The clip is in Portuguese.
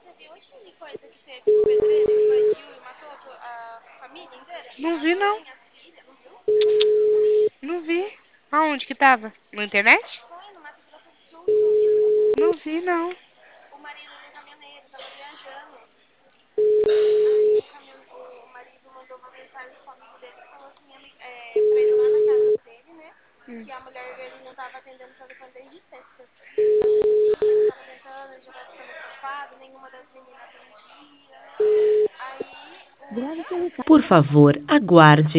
Não vi, não. Não vi. Aonde que tava? Na internet? Não vi, não. Hum. Por favor, aguarde.